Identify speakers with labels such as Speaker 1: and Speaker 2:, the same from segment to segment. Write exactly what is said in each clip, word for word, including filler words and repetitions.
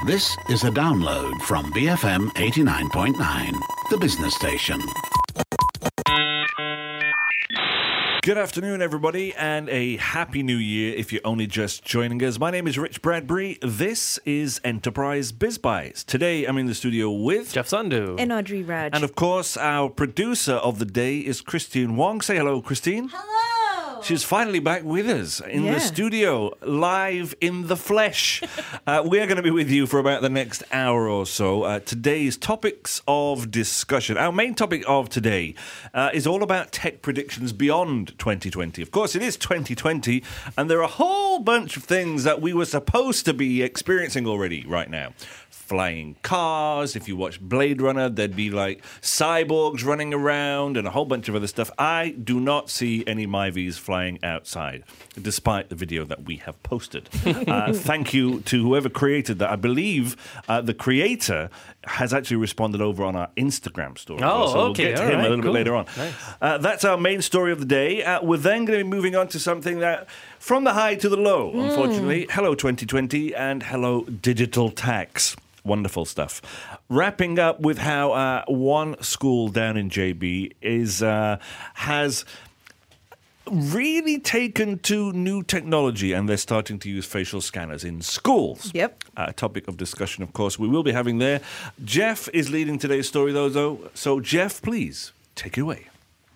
Speaker 1: This is a download from B F M eighty-nine point nine, the business station.
Speaker 2: Good afternoon, everybody, and a happy new year if you're only just joining us. My name is Rich Bradbury. This is Enterprise BizBytes. Today, I'm in the studio with
Speaker 3: Jeff Sandu
Speaker 4: and Audrey Raj.
Speaker 2: And of course, our producer of the day is Christine Wong. Say hello, Christine.
Speaker 4: Hello.
Speaker 2: She's finally back with us in
Speaker 4: Yeah.
Speaker 2: the studio, live in the flesh. uh, we're going to be with you for about the next hour or so. Uh, today's topics of discussion. Our main topic of today uh, is all about tech predictions beyond twenty twenty. Of course, it is twenty twenty, and there are a whole bunch of things that we were supposed to be experiencing already right now. Flying cars. If you watch Blade Runner, there'd be like cyborgs running around and a whole bunch of other stuff. I do not see any Myvies flying outside, despite the video that we have posted. uh, thank you to whoever created that. I believe uh, the creator has actually responded over on our Instagram story.
Speaker 3: Oh,
Speaker 2: so we'll
Speaker 3: okay.
Speaker 2: get to
Speaker 3: All
Speaker 2: him
Speaker 3: right,
Speaker 2: a little
Speaker 3: cool.
Speaker 2: bit later on.
Speaker 3: Nice.
Speaker 2: Uh, that's our main story of the day. Uh, we're then going to be moving on to something that, from the high to the low,
Speaker 3: Mm.
Speaker 2: unfortunately. Hello, twenty twenty, and hello, digital tax. Wonderful stuff. Wrapping up with how uh, one school down in J B is uh, has really taken to new technology, and they're starting to use facial scanners in schools.
Speaker 4: Yep.
Speaker 2: A topic of discussion, of course, we will be having there. Jeff is leading today's story, though. though. So, Jeff, please take it away.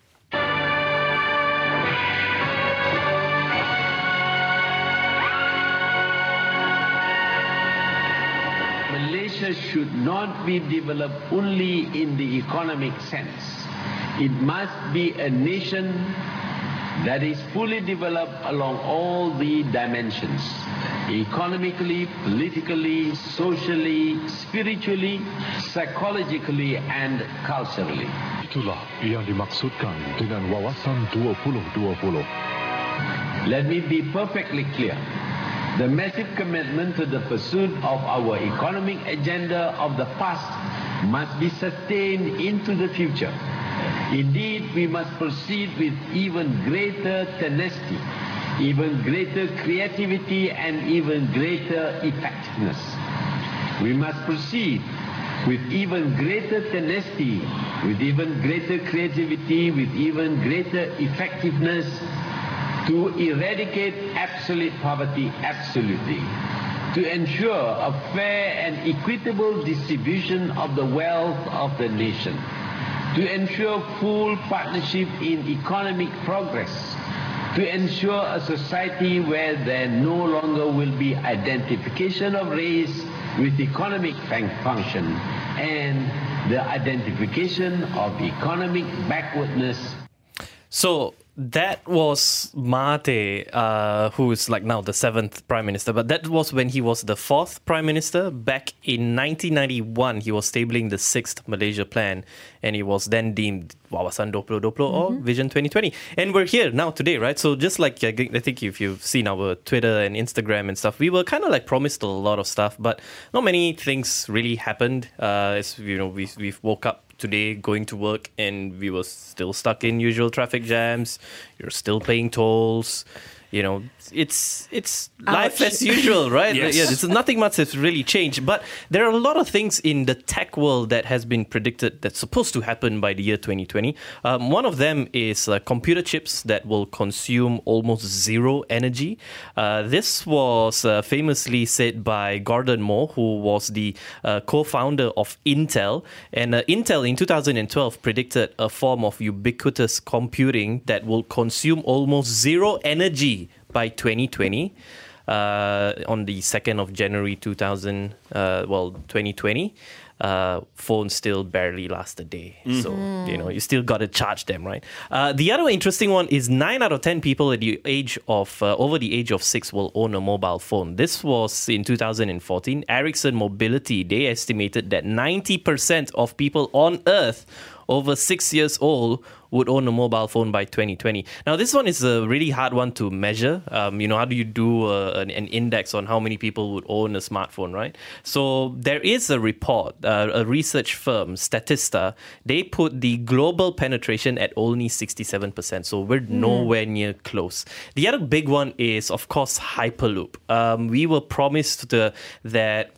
Speaker 5: Malaysia should not be developed only in the economic sense. It must be a nation that is fully developed along all the dimensions: economically, politically, socially, spiritually, psychologically, and culturally.
Speaker 6: Itulah yang dimaksudkan dengan wawasan dua puluh dua puluh.
Speaker 5: Let me be perfectly clear. The massive commitment to the pursuit of our economic agenda of the past must be sustained into the future. Indeed, we must proceed with even greater tenacity, even greater creativity, and even greater effectiveness. We must proceed with even greater tenacity, with even greater creativity, with even greater effectiveness, to eradicate absolute poverty absolutely, to ensure a fair and equitable distribution of the wealth of the nation, to ensure full partnership in economic progress, to ensure a society where there no longer will be identification of race with economic function and the identification of economic backwardness.
Speaker 3: So that was Mahathir, uh, who is like now the seventh Prime Minister. But that was when he was the fourth Prime Minister. Back in nineteen ninety-one, he was tabling the sixth Malaysia Plan. And he was then deemed Wawasan twenty twenty or Vision twenty twenty. And we're here now today, right? So just like, I think if you've seen our Twitter and Instagram and stuff, we were kind of like promised a lot of stuff. But not many things really happened. Uh, as you know, we, we've woke up today going to work and we were still stuck in usual traffic jams. You're still paying tolls. You know, it's it's life
Speaker 4: Ouch.
Speaker 3: as usual, right?
Speaker 2: Yes.
Speaker 3: Yeah, it's nothing much has really changed. But there are a lot of things in the tech world that has been predicted that's supposed to happen by the year twenty twenty. Um, one of them is uh, computer chips that will consume almost zero energy. Uh, this was uh, famously said by Gordon Moore, who was the uh, co-founder of Intel. And uh, Intel in two thousand twelve predicted a form of ubiquitous computing that will consume almost zero energy by twenty twenty. Uh, on the second of January two thousand, uh, well, twenty twenty, uh, phones still barely last a day. Mm. So, you know, you still got to charge them, right? Uh, the other interesting one is nine out of ten people at the age of, uh, over the age of six will own a mobile phone. This was in two thousand fourteen. Ericsson Mobility, they estimated that ninety percent of people on Earth over six years old would own a mobile phone by twenty twenty. Now, this one is a really hard one to measure. Um, you know, how do you do a, an, an index on how many people would own a smartphone, right? So there is a report, uh, a research firm, Statista, they put the global penetration at only sixty-seven percent. So we're mm. nowhere near close. The other big one is, of course, Hyperloop. Um, we were promised the, that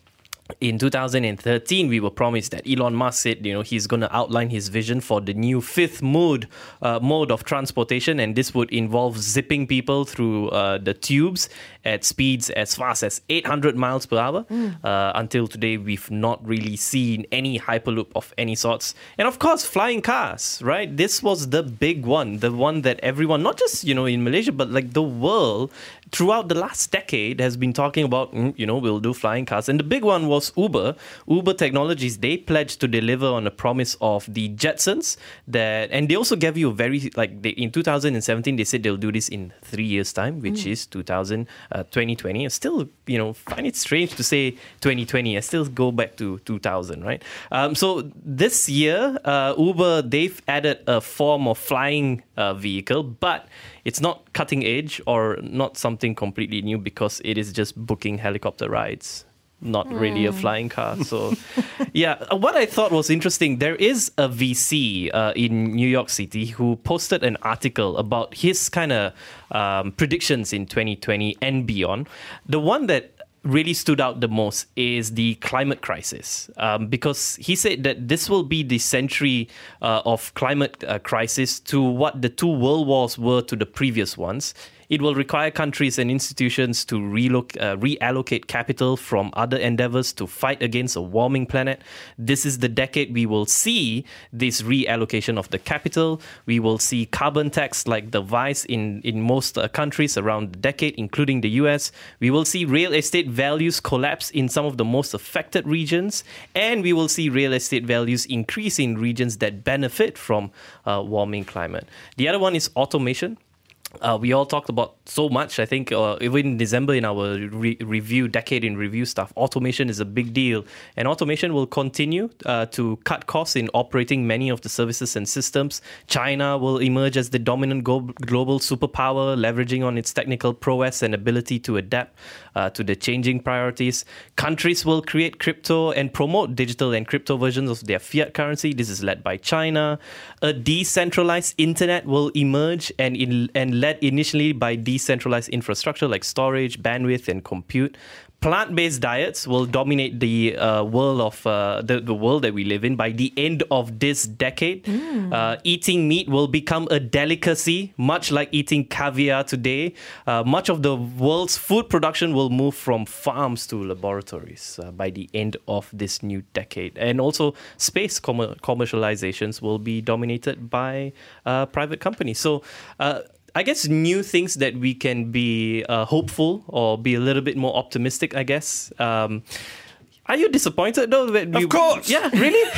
Speaker 3: In two thousand thirteen, we were promised that Elon Musk said, you know, he's going to outline his vision for the new fifth mode uh, mode of transportation, and this would involve zipping people through uh, the tubes at speeds as fast as eight hundred miles per hour. Mm. Uh, until today, we've not really seen any Hyperloop of any sorts. And of course, flying cars, right? This was the big one, the one that everyone, not just, you know, in Malaysia, but like the world, throughout the last decade has been talking about, mm, you know, we'll do flying cars. And the big one was Uber. Uber Technologies, they pledged to deliver on a promise of the Jetsons that, and they also gave you a very, like they, in two thousand seventeen, they said they'll do this in three years time, which mm. is two thousand, uh, twenty twenty. I still, you know, find it strange to say twenty twenty. I still go back to two thousand, right? Um, so this year, uh, Uber, they've added a form of flying uh, vehicle, but it's not cutting edge or not something completely new because it is just booking helicopter rides, not mm. really a flying car. So, yeah, what I thought was interesting, there is a V C uh, in New York City who posted an article about his kind of um, predictions in twenty twenty and beyond. The one that really stood out the most is the climate crisis, um, because he said that this will be the century uh, of climate uh, crisis to what the two world wars were to the previous ones. It will require countries and institutions to reloc- uh, reallocate capital from other endeavors to fight against a warming planet. This is the decade we will see this reallocation of the capital. We will see carbon tax like the vice in, in most uh, countries around the decade, including the U S. We will see real estate values collapse in some of the most affected regions. And we will see real estate values increase in regions that benefit from uh, warming climate. The other one is automation. Uh, we all talked about so much, I think, uh, even in December in our re- review, decade in review stuff, automation is a big deal. And automation will continue uh, to cut costs in operating many of the services and systems. China will emerge as the dominant go- global superpower, leveraging on its technical prowess and ability to adapt uh, to the changing priorities. Countries will create crypto and promote digital and crypto versions of their fiat currency. This is led by China. A decentralized internet will emerge and in, and led initially by decentralized infrastructure like storage, bandwidth, and compute. Plant-based diets will dominate the uh, world of uh, the, the world that we live in by the end of this decade. Mm. Uh, eating meat will become a delicacy, much like eating caviar today. Uh, much of the world's food production will move from farms to laboratories uh, by the end of this new decade. And also, space com- commercializations will be dominated by uh, private companies. So, uh, I guess new things that we can be uh, hopeful or be a little bit more optimistic, I guess. Um, are you disappointed though? That we,
Speaker 2: of course.
Speaker 3: Yeah, really?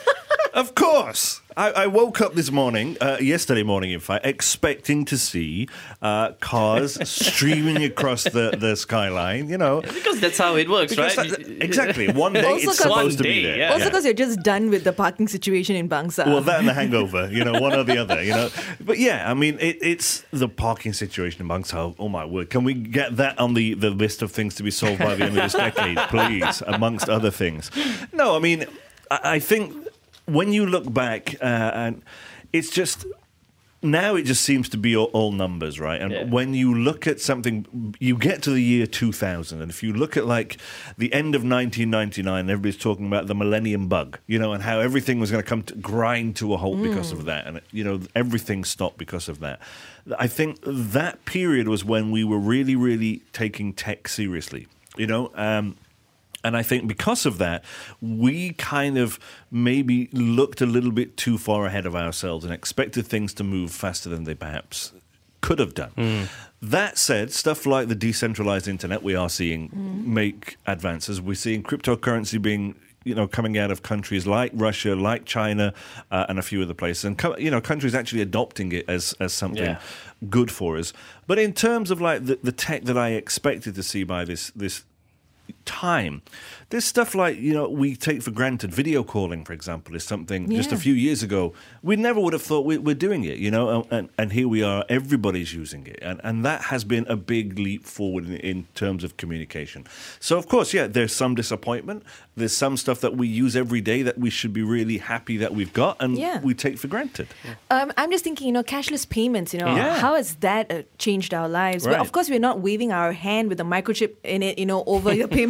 Speaker 2: Of course. I, I woke up this morning, uh, yesterday morning in fact, expecting to see uh, cars streaming across the, the skyline, you know.
Speaker 3: Because that's how it works,
Speaker 2: because
Speaker 3: right?
Speaker 2: That, exactly. One day
Speaker 4: Also
Speaker 2: it's supposed to
Speaker 3: day,
Speaker 2: be there.
Speaker 3: yeah.
Speaker 4: Also because you're just done with the parking situation in Bangsar.
Speaker 2: Well, that and the hangover, you know, one or the other, you know. But yeah, I mean, it, it's the parking situation in Bangsar. Oh my word. Can we get that on the, the list of things to be solved by the end of this decade, please, amongst other things? No, I mean, I, I think when you look back, uh, and it's just, now it just seems to be all, all numbers, right? And
Speaker 3: yeah.
Speaker 2: when you look at something, you get to the year two thousand, and if you look at like the end of nineteen ninety-nine, everybody's talking about the millennium bug, you know, and how everything was going to come to grind to a halt mm. because of that. And, you know, everything stopped because of that. I think that period was when we were really, really taking tech seriously, you know, um, and I think because of that, we kind of maybe looked a little bit too far ahead of ourselves and expected things to move faster than they perhaps could have done. Mm. That said, stuff like the decentralized internet, we are seeing mm. make advances. We're seeing cryptocurrency being, you know, coming out of countries like Russia, like China, uh, and a few other places. And, you know, countries actually adopting it as, as something
Speaker 3: yeah.
Speaker 2: good for us. But in terms of, like, the, the tech that I expected to see by this this time, there's stuff like, you know, we take for granted. Video calling, for example, is something yeah. just a few years ago we never would have thought we, we're doing it, you know, and, and here we are, everybody's using it, and, and that has been a big leap forward in, in terms of communication. So of course, yeah, there's some disappointment, there's some stuff that we use every day that we should be really happy that we've got, and
Speaker 4: yeah.
Speaker 2: we take for granted.
Speaker 4: Um, I'm just thinking, you know, cashless payments, you know,
Speaker 2: yeah.
Speaker 4: how has that uh, changed our lives?
Speaker 2: Right.
Speaker 4: But of course, we're not waving our hand with a microchip in it, you know, over your payment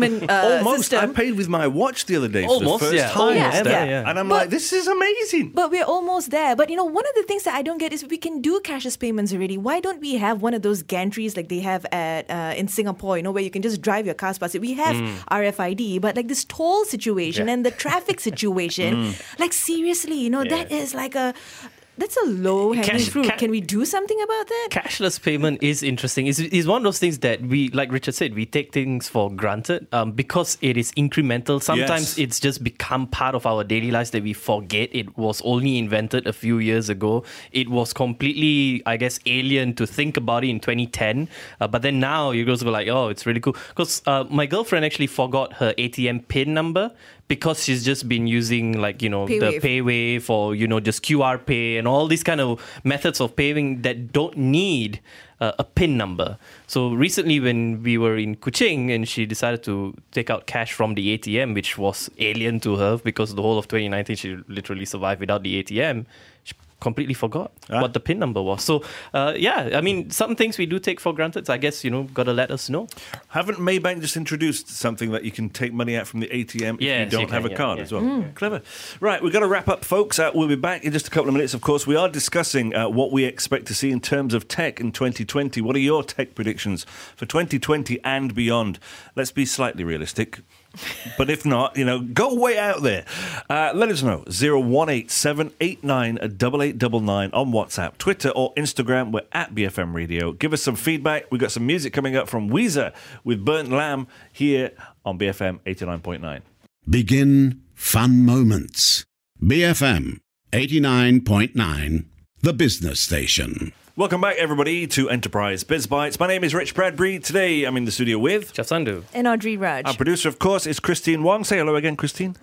Speaker 4: payment uh,
Speaker 2: Almost.
Speaker 4: system.
Speaker 2: I paid with my watch the other day
Speaker 3: Almost,
Speaker 2: for the first
Speaker 3: yeah.
Speaker 2: time.
Speaker 4: Almost,
Speaker 2: ever.
Speaker 4: yeah.
Speaker 3: yeah.
Speaker 2: And I'm
Speaker 4: But-
Speaker 2: like, this is amazing.
Speaker 4: But we're almost there. But you know, one of the things that I don't get is we can do cashless payments already. Why don't we have one of those gantries like they have at uh, in Singapore? You know, where you can just drive your cars past it. We have R F I D, but like this toll situation
Speaker 3: Yeah.
Speaker 4: and the traffic situation, like seriously, you know, that is like a that's a low hanging
Speaker 3: Cash-
Speaker 4: fruit.
Speaker 3: ca-
Speaker 4: Can we do something about that?
Speaker 3: Cashless payment is interesting. It's, it's one of those things that we, like Richard said, we take things for granted um, because it is incremental. Sometimes
Speaker 2: Yes.
Speaker 3: it's just become part of our daily lives that we forget it was only invented a few years ago. It was completely, I guess, alien to think about it in twenty ten. Uh, but then now you go like, oh, it's really cool. Because uh, my girlfriend actually forgot her A T M PIN number because she's just been using like, you know,
Speaker 4: PayWave.
Speaker 3: the PayWave or, you know, just Q R Pay and all these kind of methods of paying that don't need uh, a PIN number. So recently when we were in Kuching and she decided to take out cash from the A T M, which was alien to her because the whole of twenty nineteen she literally survived without the A T M, she completely forgot
Speaker 2: Ah.
Speaker 3: what the PIN number was. So, uh, yeah, I mean, some things we do take for granted. So I guess, you know, got to let us know.
Speaker 2: Haven't Maybank just introduced something that you can take money out from the A T M if
Speaker 3: Yes,
Speaker 2: you don't
Speaker 3: you can,
Speaker 2: have a
Speaker 3: yeah,
Speaker 2: card
Speaker 3: yeah.
Speaker 2: as well? Clever. Right, we've got to wrap up, folks. Uh, we'll be back in just a couple of minutes. Of course, we are discussing uh, what we expect to see in terms of tech in twenty twenty. What are your tech predictions for twenty twenty and beyond? Let's be slightly realistic. But if not, you know, go way out there. Uh, let us know. zero one eight seven eight nine eight eight nine nine on WhatsApp, Twitter or Instagram. We're at B F M Radio. Give us some feedback. We've got some music coming up from Weezer with Burnt Lamb here on B F M eighty-nine point nine.
Speaker 1: Begin fun moments. B F M eighty-nine point nine, the business station.
Speaker 2: Welcome back, everybody, to Enterprise Biz Bites. My name is Rich Bradbury. Today, I'm in the studio with
Speaker 3: Chef Sandu.
Speaker 4: And Audrey Raj.
Speaker 2: our producer, of course, is Christine Wong. Say hello again, Christine.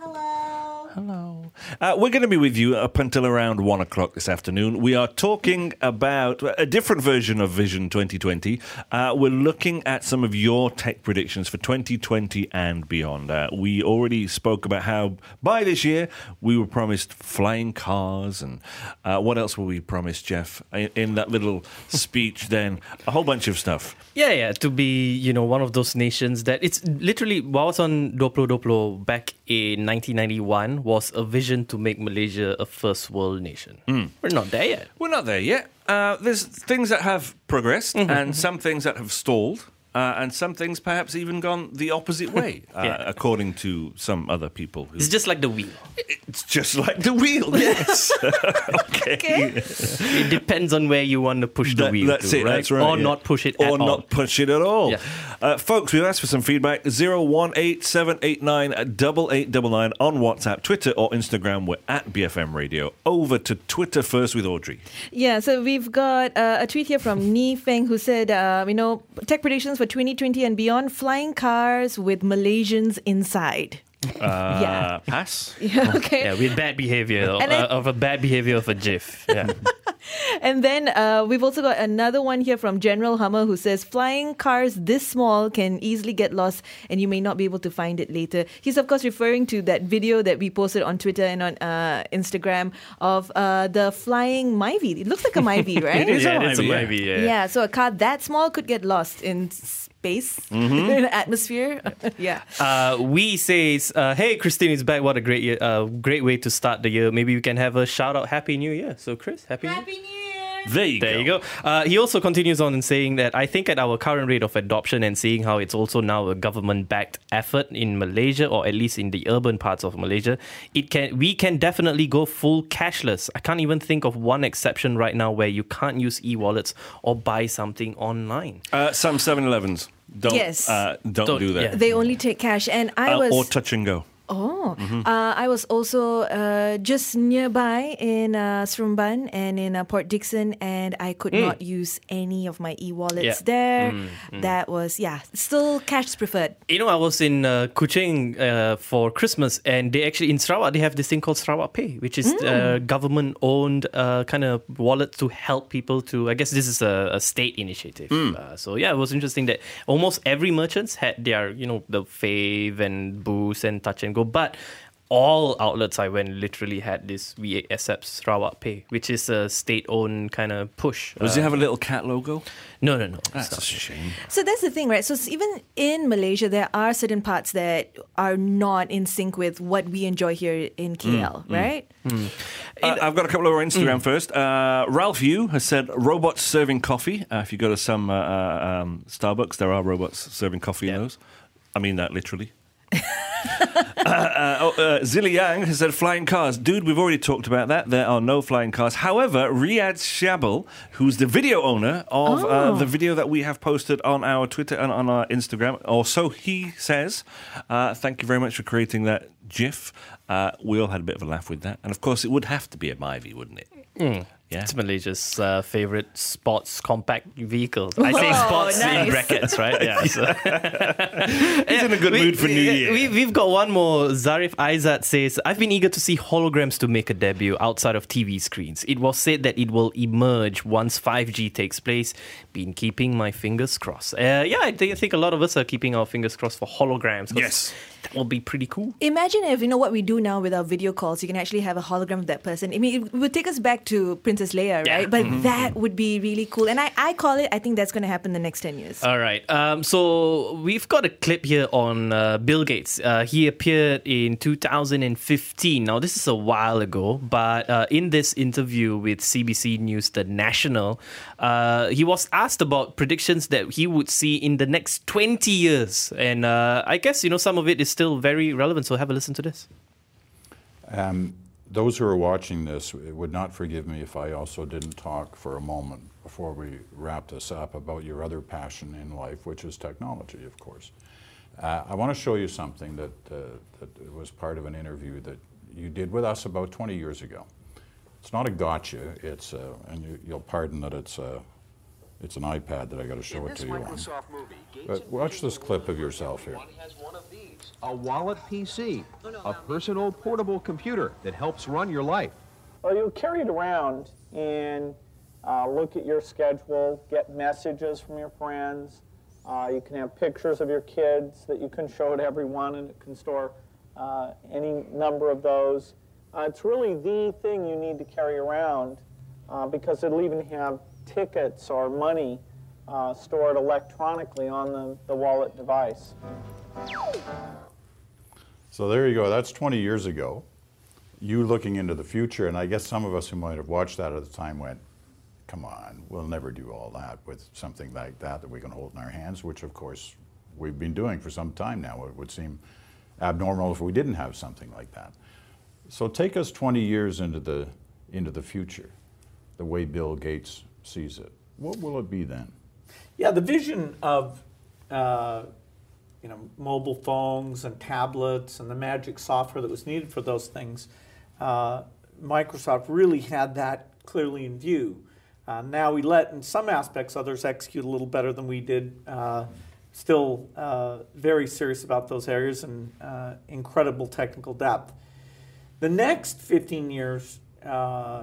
Speaker 2: Hello. Uh, we're going to be with you up until around one o'clock this afternoon. We are talking about a different version of Vision twenty twenty. Uh, we're looking at some of your tech predictions for twenty twenty and beyond. Uh, we already spoke about how by this year we were promised flying cars, and uh, what else were we promised, Jeff? In, in that little speech, then a whole bunch of stuff.
Speaker 3: Yeah, yeah, to be, you know, one of those nations that it's literally, Wawasan Doplo Doplo back in nineteen ninety-one was a vision to make Malaysia a first world nation. We're not there yet.
Speaker 2: We're not there yet. Uh, there's things that have progressed and some things that have stalled. Uh, and some things perhaps even gone the opposite way, uh,
Speaker 3: Yeah.
Speaker 2: according to some other people. Who,
Speaker 3: It's just like the wheel.
Speaker 2: it's just like the wheel, yes. okay.
Speaker 3: It depends on where you want to push the
Speaker 2: That-
Speaker 3: wheel
Speaker 2: that's
Speaker 3: to,
Speaker 2: it,
Speaker 3: right?
Speaker 2: that's right.
Speaker 3: Or
Speaker 2: yeah.
Speaker 3: not push it
Speaker 2: Or
Speaker 3: at all.
Speaker 2: not push it at all.
Speaker 3: Yeah.
Speaker 2: Uh, folks, we've asked for some feedback. zero one eight seven eight nine eight eight nine nine on WhatsApp, Twitter or Instagram. We're at B F M Radio. Over to Twitter first with Audrey.
Speaker 4: Yeah, so we've got uh, a tweet here from Ni Feng who said, uh, you know, tech predictions for twenty twenty and beyond, flying cars with Malaysians inside.
Speaker 2: Uh,
Speaker 4: Yeah.
Speaker 2: Pass.
Speaker 4: Yeah, okay.
Speaker 3: Yeah, with bad behavior,
Speaker 4: And
Speaker 3: uh,
Speaker 4: then-
Speaker 3: of a bad behavior of a GIF. Yeah.
Speaker 4: And then uh, we've also got another one here from General Hummer who says, flying cars this small can easily get lost and you may not be able to find it later. He's, of course, referring to that video that we posted on Twitter and on uh, Instagram of uh, the flying Myvi. It looks like a Myvi, right?
Speaker 2: It is a
Speaker 3: yeah, it's a
Speaker 2: Myvi, yeah.
Speaker 3: maybe. Yeah.
Speaker 4: Yeah, so a car that small could get lost in space, in the atmosphere. yeah.
Speaker 3: Uh, we says, uh, hey, Christine is back. What a great year, uh, great way to start the year. Maybe we can have a shout out Happy New Year. So, Chris, Happy, New Year.
Speaker 4: New Year!
Speaker 2: There you
Speaker 3: There
Speaker 2: go.
Speaker 3: you go. Uh, he also continues on in saying that I think at our current rate of adoption and seeing how it's also now a government-backed effort in Malaysia, or at least in the urban parts of Malaysia, it can we can definitely go full cashless. I can't even think of one exception right now where you can't use e-wallets or buy something online.
Speaker 2: Uh, some seven elevens don't,
Speaker 4: Yes.
Speaker 2: uh, don't,
Speaker 3: Don't-
Speaker 2: do that.
Speaker 3: yeah.
Speaker 4: They only take cash. And I
Speaker 2: Uh,
Speaker 4: was...
Speaker 2: or touch and go.
Speaker 4: Oh, uh, I was also uh, just nearby in uh, Seremban and in uh, Port Dickson, and I could not use any of my e-wallets
Speaker 3: Yeah.
Speaker 4: there. That was, yeah, still cash preferred.
Speaker 3: You know, I was in uh, Kuching uh, for Christmas, and they actually, in Sarawak, they have this thing called Sarawak Pay, which is uh, government-owned uh, kind of wallet to help people to, I guess this is a, a state initiative. Uh, so, yeah, it was interesting that almost every merchants had their, you know, the Fave and Boost and Touch and Go. But all outlets I went literally had this We Accept Sarawak Pay, which is a state-owned kind of push.
Speaker 2: Does
Speaker 3: Uh,
Speaker 2: it have a little cat logo?
Speaker 3: No, no, no.
Speaker 2: That's a shame.
Speaker 4: So that's the thing, right? So s- even in Malaysia, there are certain parts that are not in sync with what we enjoy here in K L, right?
Speaker 2: Uh, I've got a couple of our Instagram first. Uh, Ralph Yu has said robots serving coffee. Uh, if you go to some uh, uh, um, Starbucks, there are robots serving coffee in
Speaker 3: Yeah.
Speaker 2: those. I mean that literally. uh, uh, oh, uh, Zilli Yang has said flying cars. Dude, we've already talked about that. There are no flying cars. However, Riyadh Shabal, who's the video owner of uh, the video that we have posted on our Twitter and on our Instagram, or so he says, uh, thank you very much for creating that GIF. Uh, we all had a bit of a laugh with that. And of course, it would have to be a Myvi, wouldn't it? Yeah.
Speaker 3: It's Malaysia's uh, favorite sports compact vehicle. I say
Speaker 4: Oh,
Speaker 3: sports in
Speaker 4: nice.
Speaker 3: brackets, right? Yeah. So.
Speaker 2: He's in a good
Speaker 3: We-
Speaker 2: mood for New Year.
Speaker 3: We, we've got one more. Zarif Aizat says, I've been eager to see holograms to make a debut outside of T V screens. It was said that it will emerge once five G takes place. Been keeping my fingers crossed. Uh, yeah, I think, I think a lot of us are keeping our fingers crossed for holograms. 'cause
Speaker 2: Yes.
Speaker 3: That will be pretty cool.
Speaker 4: Imagine if, you know, what we do now with our video calls, you can actually have a hologram of that person. I mean, it would take us back to Princess Leia,
Speaker 3: Yeah.
Speaker 4: right? But that would be really cool. And I, I call it, I think that's going to happen the next ten years.
Speaker 3: All right. Um, so we've got a clip here on uh, Bill Gates. Uh, he appeared in two thousand fifteen. Now, this is a while ago, but uh, in this interview with C B C News The National, uh, he was asked about predictions that he would see in the next twenty years. And uh, I guess, you know, some of it is still very relevant. So have a listen to this.
Speaker 7: Um, those who are watching this would not forgive me if I also didn't talk for a moment before we wrap this up about your other passion in life, which is technology, of course. Uh, I want to show you something that, uh, that was part of an interview that you did with us about twenty years ago. It's not a gotcha, it's, uh, and you, you'll pardon that it's, uh, it's an iPad that I got to show it to you on. But watch this clip of yourself here.
Speaker 8: A wallet P C, a personal portable computer that helps run your life.
Speaker 9: Well, you'll carry it around and uh, look at your schedule, get messages from your friends. Uh, you can have pictures of your kids that you can show to everyone, and it can store uh, any number of those. Uh, it's really the thing you need to carry around uh, because it'll even have tickets or money uh, stored electronically on the, the wallet device.
Speaker 7: So there you go, that's twenty years ago. You looking into the future, and I guess some of us who might have watched that at the time went, come on, we'll never do all that with something like that that we can hold in our hands, which of course we've been doing for some time now. It would seem abnormal if we didn't have something like that. So take us twenty years into the, into the future, the way Bill Gates sees it. What will it be then?
Speaker 9: Yeah, the vision of uh, you know, mobile phones and tablets and the magic software that was needed for those things, uh, Microsoft really had that clearly in view. Uh, now we let, in some aspects, others execute a little better than we did. Uh, still uh, very serious about those areas and uh, incredible technical depth. The next fifteen years, uh,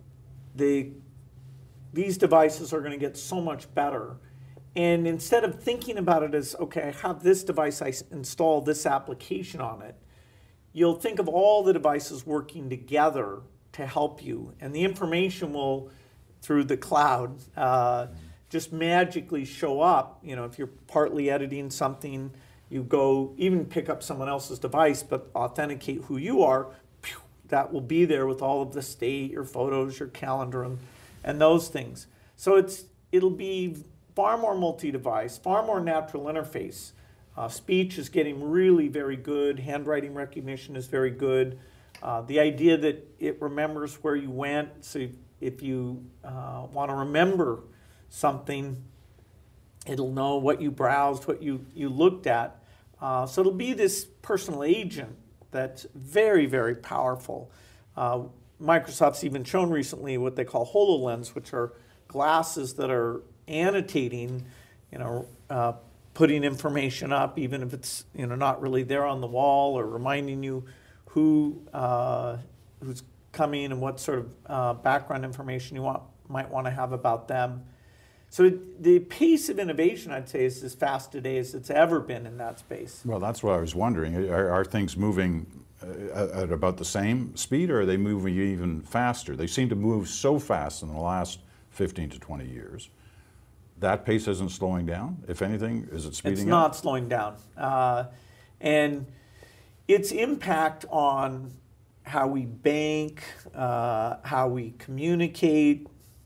Speaker 9: the, these devices are going to get so much better. And instead of thinking about it as, okay, I have this device, I install this application on it, you'll think of all the devices working together to help you. And the information will, through the cloud, uh, just magically show up. You know, if you're partly editing something, you go even pick up someone else's device, but authenticate who you are, phew, that will be there with all of the state, your photos, your calendar, and, and those things. So it's it'll be far more multi-device, far more natural interface. Uh, speech is getting really very good. Handwriting recognition is very good. Uh, the idea that it remembers where you went, so if you uh, want to remember something, it'll know what you browsed, what you, you looked at. Uh, so it'll be this personal agent that's very, very powerful. Uh, Microsoft's even shown recently what they call HoloLens, which are glasses that are annotating, you know, uh, putting information up, even if it's, you know, not really there on the wall, or reminding you who uh, who's coming and what sort of uh, background information you want might want to have about them. So the pace of innovation, I'd say, is as fast today as it's ever been in that space.
Speaker 7: Well, that's what I was wondering. Are, are things moving uh, at about the same speed, or are they moving even faster? They seem to move so fast in the last fifteen to twenty years. That pace isn't slowing down. If anything, is it speeding up?
Speaker 9: It's not slowing down. Uh, and its impact on how we bank, uh, how we communicate,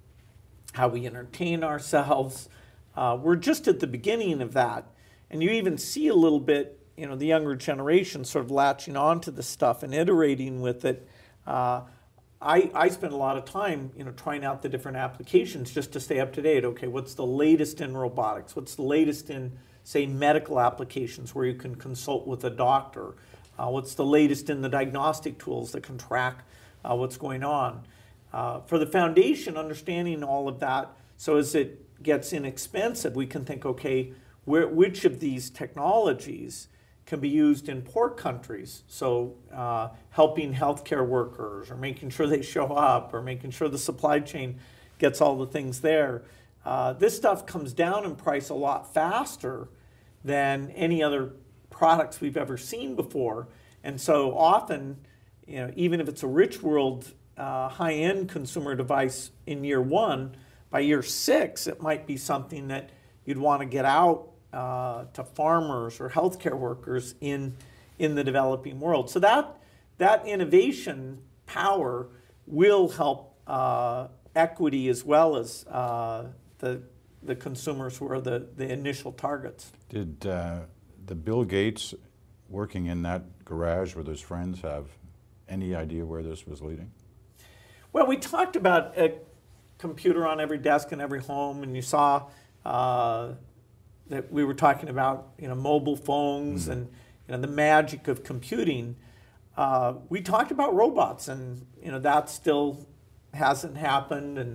Speaker 9: how we entertain ourselves, uh, we're just at the beginning of that. And you even see a little bit, you know, the younger generation sort of latching onto the stuff and iterating with it. Uh, I, I spend a lot of time, you know, trying out the different applications just to stay up to date. Okay, what's the latest in robotics? What's the latest in, say, medical applications where you can consult with a doctor? Uh, what's the latest in the diagnostic tools that can track uh, what's going on? Uh, for the foundation, understanding all of that, so as it gets inexpensive, we can think, okay, where, which of these technologies can be used in poor countries, so uh, helping healthcare workers or making sure they show up or making sure the supply chain gets all the things there. Uh, this stuff comes down in price a lot faster than any other products we've ever seen before. And so often, you know, even if it's a rich world uh, high-end consumer device in year one, by year six, it might be something that you'd want to get out Uh, to farmers or healthcare workers in in the developing world. So that that innovation power will help uh, equity as well as uh, the the consumers who are the, the initial targets.
Speaker 7: Did uh, the Bill Gates working in that garage with his friends have any idea where this was leading?
Speaker 9: Well, we talked about a computer on every desk in every home, and you saw uh, that we were talking about, you know, mobile phones mm. and, you know, the magic of computing. Uh, we talked about robots, and, you know, that still hasn't happened, and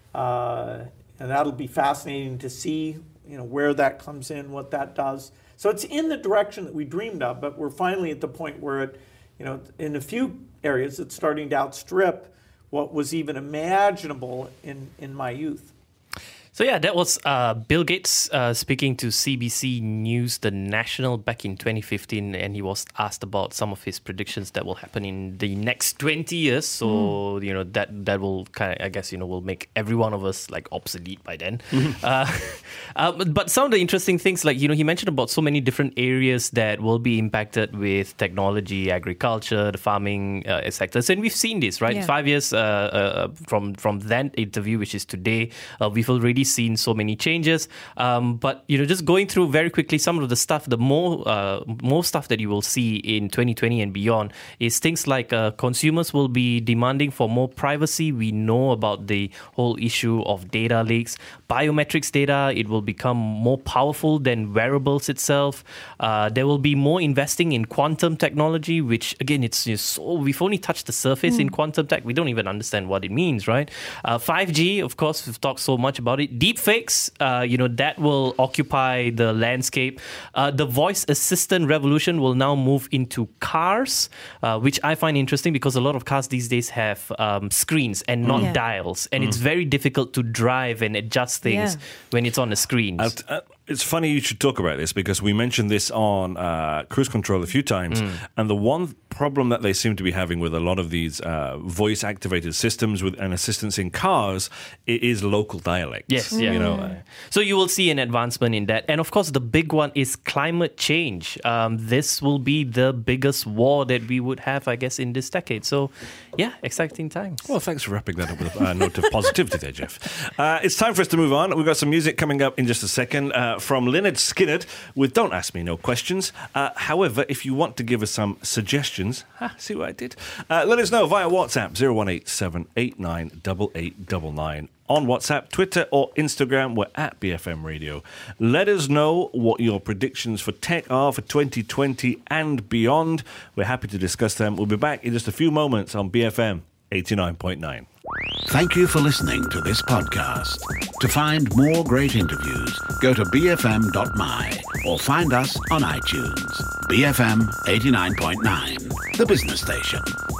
Speaker 9: uh, and that'll be fascinating to see, you know, where that comes in, what that does. So it's in the direction that we dreamed of, but we're finally at the point where it, you know, in a few areas, it's starting to outstrip what was even imaginable in, in my youth.
Speaker 3: So yeah, that was uh, Bill Gates uh, speaking to C B C News, The National, back in twenty fifteen, and he was asked about some of his predictions that will happen in the next twenty years. So mm. you know that that will kind of, I guess, you know, will make every one of us like obsolete by then. Mm-hmm. Uh, uh, but, but some of the interesting things, like, you know, he mentioned about so many different areas that will be impacted with technology, agriculture, the farming uh, sectors, and we've seen this, right? Yeah. Five years uh, uh, from from that interview, which is today, uh, we've already seen so many changes, um, but you know, just going through very quickly some of the stuff, the more uh, more stuff that you will see in twenty twenty and beyond is things like uh, consumers will be demanding for more privacy. We know about the whole issue of data leaks, biometrics data. It will become more powerful than wearables itself. Uh, there will be more investing in quantum technology, which again, it's just so we've only touched the surface mm. in quantum tech. We don't even understand what it means, right? Uh, five G, of course, we've talked so much about it. Deepfakes, uh, you know, that will occupy the landscape. Uh, the voice assistant revolution will now move into cars, uh, which I find interesting because a lot of cars these days have um, screens and not
Speaker 4: yeah.
Speaker 3: dials. And
Speaker 2: Mm.
Speaker 3: it's very difficult to drive and adjust things
Speaker 4: Yeah.
Speaker 3: when it's on the screens.
Speaker 2: Uh, uh, it's funny you should talk about this because we mentioned this on uh, Cruise Control a few times. Mm. And the one problem that they seem to be having with a lot of these uh, voice-activated systems with and assistants in cars it is local dialects.
Speaker 3: Yes, yeah.
Speaker 2: You know, uh,
Speaker 3: so you will see an advancement in that. And of course, the big one is climate change. Um, this will be the biggest war that we would have, I guess, in this decade. So, yeah, exciting times.
Speaker 2: Well, thanks for wrapping that up with a uh, note of positivity there, Jeff. Uh, it's time for us to move on. We've got some music coming up in just a second uh, from Lynyrd Skynyrd with Don't Ask Me No Questions. Uh, however, if you want to give us some suggestions, ah, see what I did? Uh, let us know via WhatsApp, zero one eight seven eight nine eight eight nine nine. On WhatsApp, Twitter or Instagram, we're at B F M Radio. Let us know what your predictions for tech are for twenty twenty and beyond. We're happy to discuss them. We'll be back in just a few moments on B F M eighty-nine point nine.
Speaker 1: Thank you for listening to this podcast. To find more great interviews, go to b f m dot m y or find us on iTunes. B F M eighty-nine point nine, the business station.